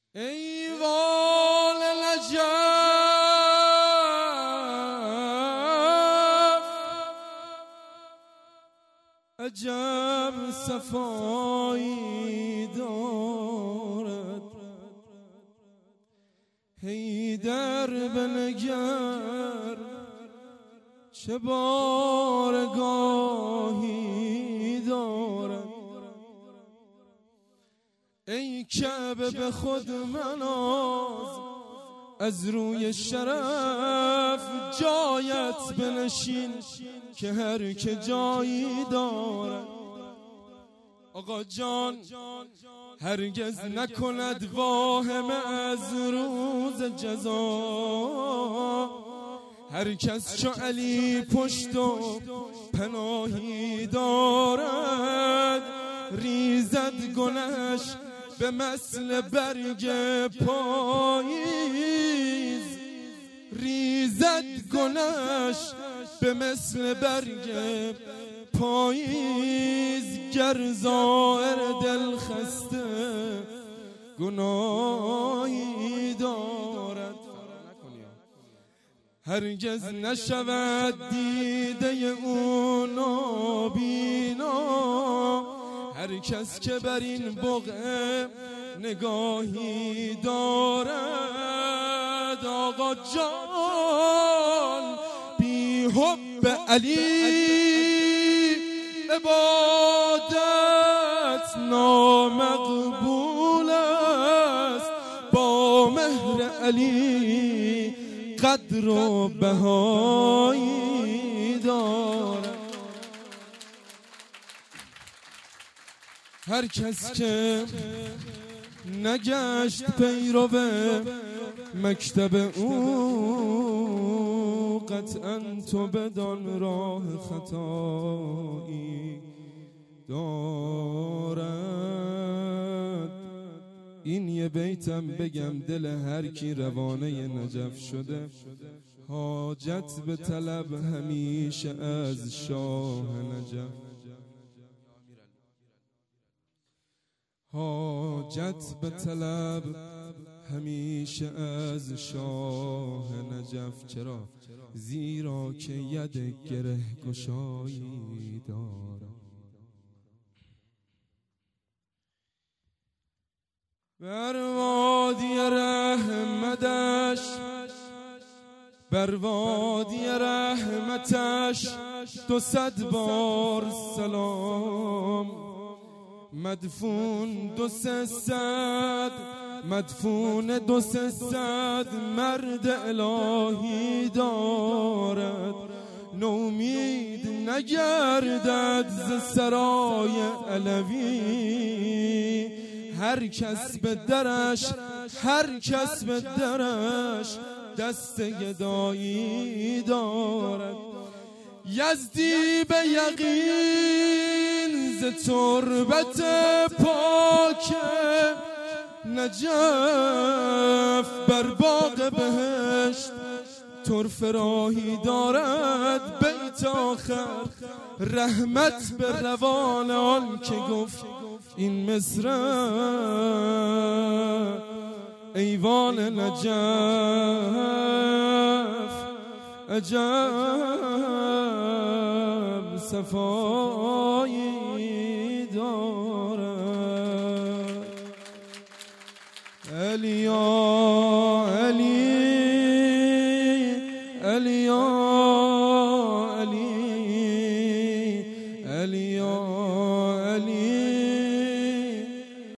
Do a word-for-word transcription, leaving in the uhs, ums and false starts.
ای وال نجف عجب صفایی دارد، حیدر بنگر چه بارگاهی دارد. ای کعبه به خود مناز، از روی شرف جایت بنشین که هر که جایی دارد. آقا جان هرگز نکند واهمه از روز جزا، هر کس چو علی پشت و پناهی دارد، ریزد گنهش به مثل برگ پاییز، ریزد گنهش به مثل برگ پاییز. گر زائر دل خسته گناهی دارد، هرگز نشود دیده او نابینا، هر کس که بر این بقعه نگاهی دارد. آقا جان بی حب علی عبادت نامقبول است، با مهر علی قدر و بهایی دارد. هر کس که نگشت پیرو مکتب او، قطعاً تو بدان راه خطایی دارد. این یه بیتم بگم دل هر کی روانه نجف شده، حاجت به طلب همیشه از شاه نجف، حاجت به طلب همیشه از شاه نجف. چرا؟ زیرا که ید گره گشایی دارد. بر وادی رحمتش، بر وادی رحمتش دو صد بار سلام، مدفون دو سه صد، مدفون دو سه صد مرد الهی دارد. نومید نگردد ز سرای علوی، هر کس به درش، هر کس به درش دست گدایی دارد. یزدی به یقین ز تربت پاک نجف، بر باغ بهشت طرفه راهی دارد. بیت آخر رحمت به روان آن که گفت این مصرع، ایوان نجف عجب صفایی دارد. علیا علی علیا علی علیا علی